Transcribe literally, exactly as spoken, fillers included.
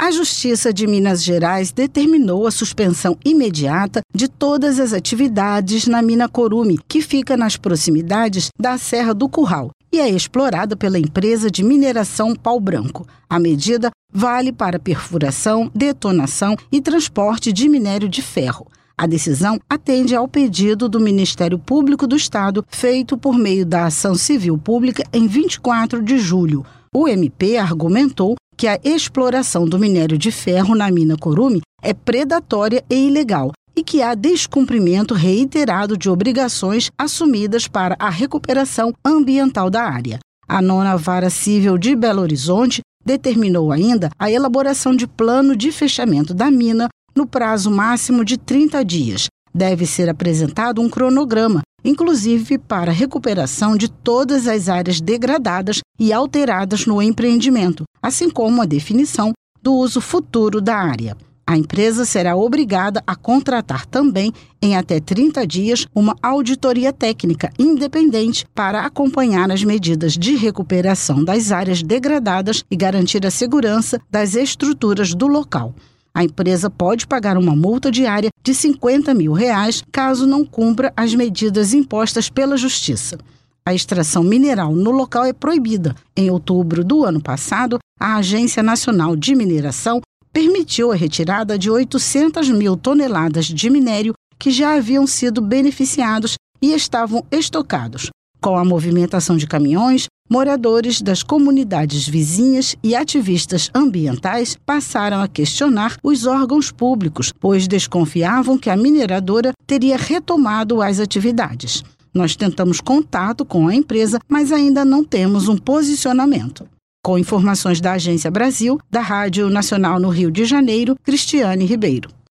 A Justiça de Minas Gerais determinou a suspensão imediata de todas as atividades na mina Corume, que fica nas proximidades da Serra do Curral e é explorada pela empresa de mineração Pau Branco. A medida vale para perfuração, detonação e transporte de minério de ferro. A decisão atende ao pedido do Ministério Público do Estado, feito por meio da Ação Civil Pública em vinte e quatro de julho. O M P argumentou que a exploração do minério de ferro na mina Corume é predatória e ilegal e que há descumprimento reiterado de obrigações assumidas para a recuperação ambiental da área. A nona Vara Civil de Belo Horizonte determinou ainda a elaboração de plano de fechamento da mina no prazo máximo de trinta dias. Deve ser apresentado um cronograma, inclusive para a recuperação de todas as áreas degradadas e alteradas no empreendimento, assim como a definição do uso futuro da área. A empresa será obrigada a contratar também, em até trinta dias, uma auditoria técnica independente para acompanhar as medidas de recuperação das áreas degradadas e garantir a segurança das estruturas do local. A empresa pode pagar uma multa diária de cinquenta mil reais caso não cumpra as medidas impostas pela Justiça. A extração mineral no local é proibida. Em outubro do ano passado, a Agência Nacional de Mineração permitiu a retirada de oitocentas mil toneladas de minério que já haviam sido beneficiados e estavam estocados. Com a movimentação de caminhões, moradores das comunidades vizinhas e ativistas ambientais passaram a questionar os órgãos públicos, pois desconfiavam que a mineradora teria retomado as atividades. Nós tentamos contato com a empresa, mas ainda não temos um posicionamento. Com informações da Agência Brasil, da Rádio Nacional no Rio de Janeiro, Cristiane Ribeiro.